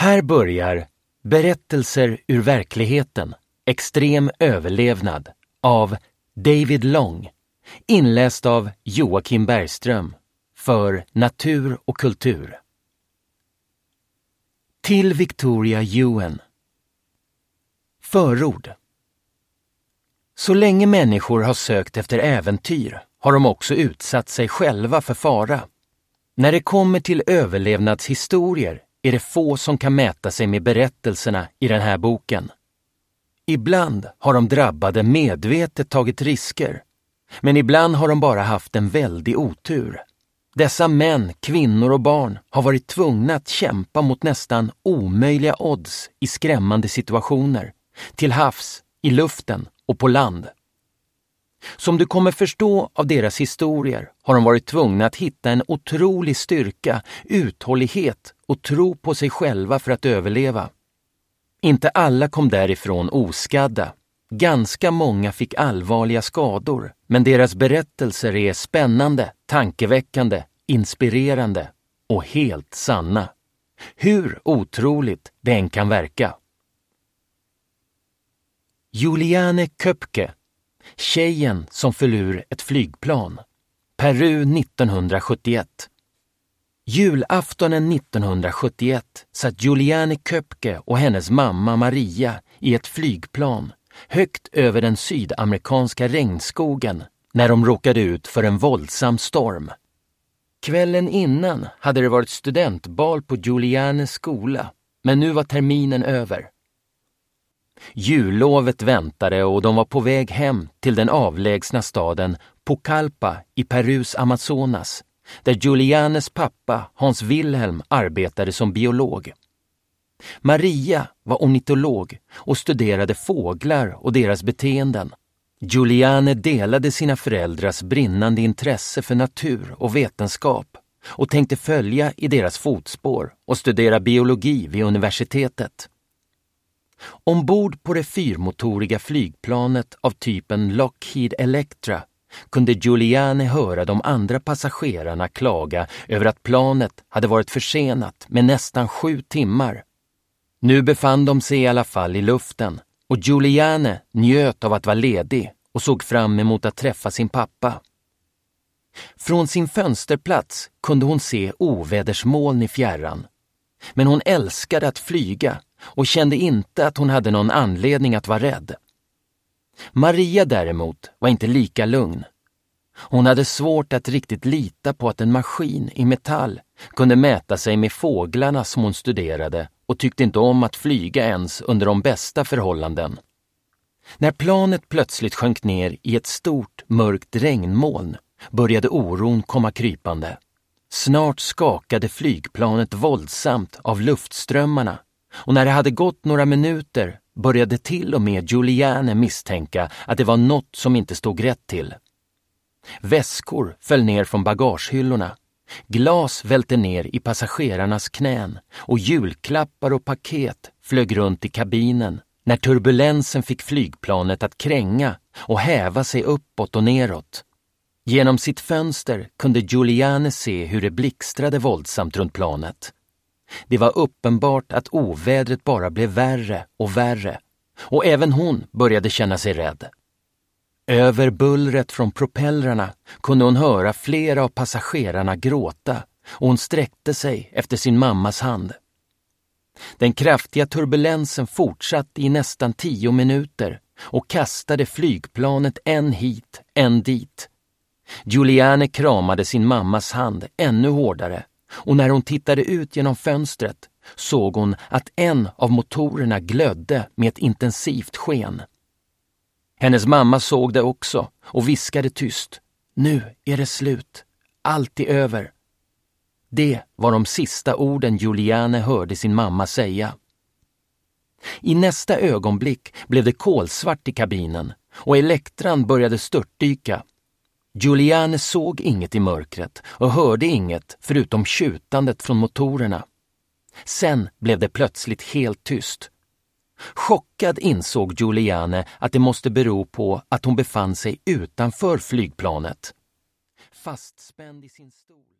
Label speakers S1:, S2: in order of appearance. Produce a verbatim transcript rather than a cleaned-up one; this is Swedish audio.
S1: Här börjar Berättelser ur verkligheten, extrem överlevnad av David Long, inläst av Joakim Bergström för Natur och kultur. Till Victoria Ewan. Förord. Så länge människor har sökt efter äventyr har de också utsatt sig själva för fara. När det kommer till överlevnadshistorier är det få som kan mäta sig med berättelserna i den här boken. Ibland har de drabbade medvetet tagit risker, men ibland har de bara haft en väldig otur. Dessa män, kvinnor och barn har varit tvungna att kämpa mot nästan omöjliga odds i skrämmande situationer, till havs, i luften och på land. Som du kommer förstå av deras historier har de varit tvungna att hitta en otrolig styrka, uthållighet och tro på sig själva för att överleva. Inte alla kom därifrån oskadda. Ganska många fick allvarliga skador, men deras berättelser är spännande, tankeväckande, inspirerande och helt sanna. Hur otroligt det än kan verka. Juliane Köpke, tjejen som föll ur ett flygplan. Peru nittonhundrasjuttioett. Julaftonen nittonhundrasjuttioett satt Juliane Köpke och hennes mamma Maria i ett flygplan högt över den sydamerikanska regnskogen när de råkade ut för en våldsam storm. Kvällen innan hade det varit studentbal på Julianes skola, men nu var terminen över. Jullovet väntade och de var på väg hem till den avlägsna staden Pucallpa i Perus Amazonas, där Julianes pappa Hans Wilhelm arbetade som biolog. Maria var ornitolog och studerade fåglar och deras beteenden. Juliane delade sina föräldrars brinnande intresse för natur och vetenskap och tänkte följa i deras fotspår och studera biologi vid universitetet. Ombord på det fyrmotoriga flygplanet av typen Lockheed Electra kunde Juliane höra de andra passagerarna klaga över att planet hade varit försenat med nästan sju timmar. Nu befann de sig i alla fall i luften och Juliane njöt av att vara ledig och såg fram emot att träffa sin pappa. Från sin fönsterplats kunde hon se ovädersmoln i fjärran. Men hon älskade att flyga och kände inte att hon hade någon anledning att vara rädd. Maria däremot var inte lika lugn. Hon hade svårt att riktigt lita på att en maskin i metall kunde mäta sig med fåglarna som hon studerade och tyckte inte om att flyga ens under de bästa förhållanden. När planet plötsligt sjönk ner i ett stort mörkt regnmoln började oron komma krypande. Snart skakade flygplanet våldsamt av luftströmmarna och när det hade gått några minuter började till och med Juliane misstänka att det var något som inte stod rätt till. Väskor föll ner från bagagehyllorna, glas välte ner i passagerarnas knän och julklappar och paket flög runt i kabinen när turbulensen fick flygplanet att kränga och häva sig uppåt och neråt. Genom sitt fönster kunde Juliane se hur det blixtrade våldsamt runt planet. Det var uppenbart att ovädret bara blev värre och värre och även hon började känna sig rädd. Över bullret från propellrarna kunde hon höra flera av passagerarna gråta och hon sträckte sig efter sin mammas hand. Den kraftiga turbulensen fortsatte i nästan tio minuter och kastade flygplanet en hit, en dit. Juliane kramade sin mammas hand ännu hårdare och när hon tittade ut genom fönstret såg hon att en av motorerna glödde med ett intensivt sken. Hennes mamma såg det också och viskade tyst: "Nu är det slut. Allt är över." Det var de sista orden Juliane hörde sin mamma säga. I nästa ögonblick blev det kolsvart i kabinen och elektran började störtdyka. Juliane såg inget i mörkret och hörde inget förutom tjutandet från motorerna. Sen blev det plötsligt helt tyst. Chockad insåg Juliane att det måste bero på att hon befann sig utanför flygplanet. Fastspänd i sin stol.